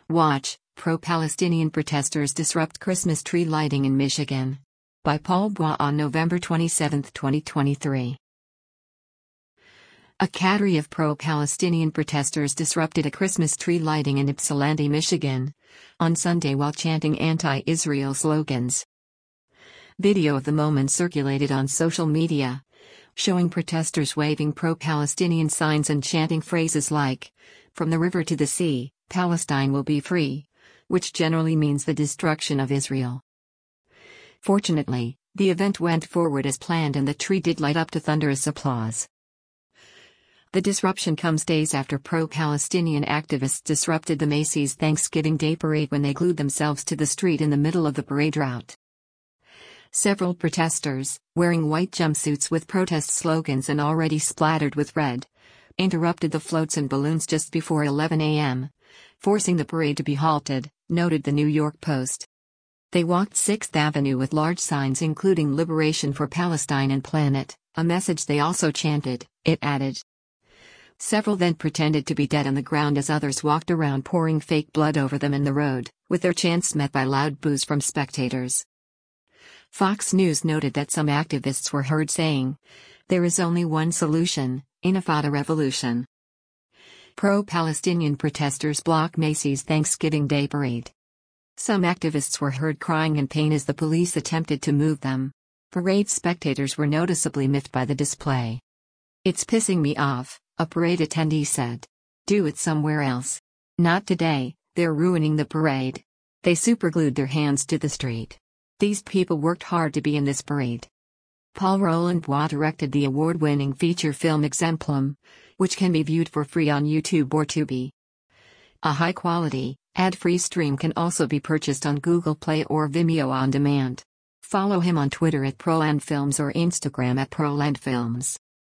Watch, pro-Palestinian protesters disrupt Christmas tree lighting in Michigan. By Paul Bois on November 27, 2023. A cadre of pro-Palestinian protesters disrupted a Christmas tree lighting in Ypsilanti, Michigan, on Sunday while chanting anti-Israel slogans. Video of the moment circulated on social media, showing protesters waving pro-Palestinian signs and chanting phrases like, "From the river to the sea, Palestine will be free," which generally means the destruction of Israel. Fortunately, the event went forward as planned and the tree did light up to thunderous applause. The disruption comes days after pro-Palestinian activists disrupted the Macy's Thanksgiving Day Parade when they glued themselves to the street in the middle of the parade route. Several protesters, wearing white jumpsuits with protest slogans and already splattered with red, interrupted the floats and balloons just before 11 a.m., forcing the parade to be halted, noted the New York Post. They walked 6th Avenue with large signs including "Liberation for Palestine" and "Planet," a message they also chanted, it added. Several then pretended to be dead on the ground as others walked around pouring fake blood over them in the road, with their chants met by loud boos from spectators. Fox News noted that some activists were heard saying, "There is only one solution, Intifada revolution." Pro-Palestinian protesters block Macy's Thanksgiving Day Parade. Some activists were heard crying in pain as the police attempted to move them. Parade spectators were noticeably miffed by the display. "It's pissing me off," a parade attendee said. "Do it somewhere else. Not today, they're ruining the parade." They superglued their hands to the street. "These people worked hard to be in this parade." Paul Roland Bois directed the award-winning feature film Exemplum, which can be viewed for free on YouTube or Tubi. A high-quality, ad-free stream can also be purchased on Google Play or Vimeo on demand. Follow him on Twitter at ProlandFilms or Instagram at ProlandFilms.